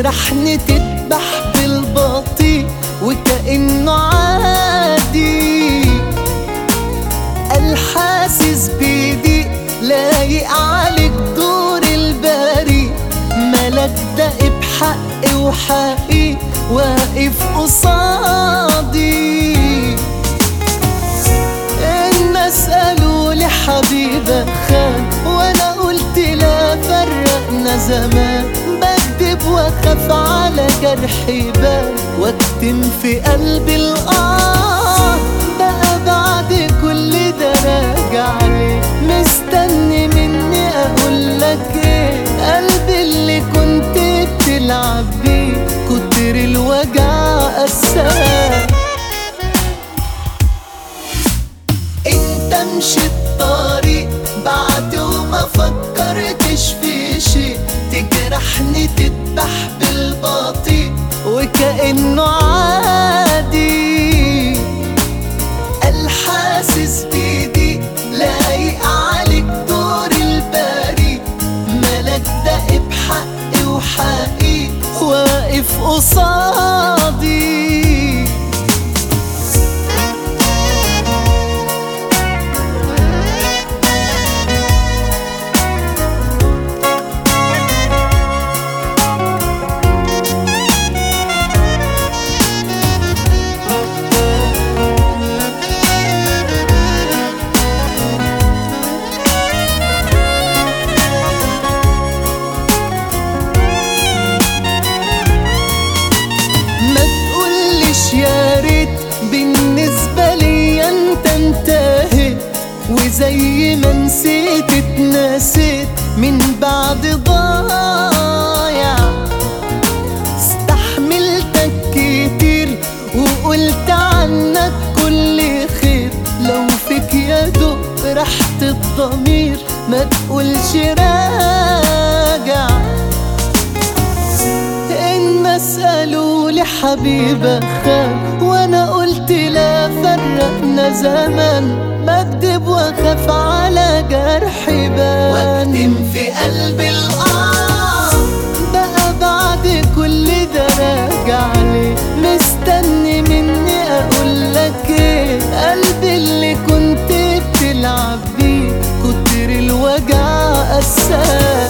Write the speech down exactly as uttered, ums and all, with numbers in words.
تجرحني تذبح بالبطيء وكأنه عادي. الحاسس بيدي لايق عليك دور البريء، ملك دق بحقي وحقي واقف قصادي. الناس قالولي حبيبك خان وانا قلت لا فرقنا زمان، بكدب واخاف على جرحي بان واكتم في قلبي الآه. بقى بعد كل ده راجع ليه مستني مني اقولك ايه؟ قلبي اللي كنت بتلعب بيه كتر الوجع قساه. انت مشيت طريق بعد وما فكرتش في شيء، تجرحني تذبح بالبطيء وكأنه عادي. الحاسس بيدي لايق عليك دور البريء، ملك دق بحقي وحقي واقف قصادي. يا ريت بالنسبة لي انت انتهيت، وزي ما نسيت اتنسيت من بعد ضايع. استحملتك كتير وقلت عنك كل خير، لو فيك يا دوب راحة الضمير ما تقولش راجع. الناس قالولي حبيبك خان وانا قلت لا فرقنا زمان، بكدب واخاف على جرحي بان واكتم في قلبي الآه. بقى بعد كل ده راجع ليه مستني مني اقولك ايه؟ قلبي اللي كنت بتلعب بيه كتر الوجع قساه.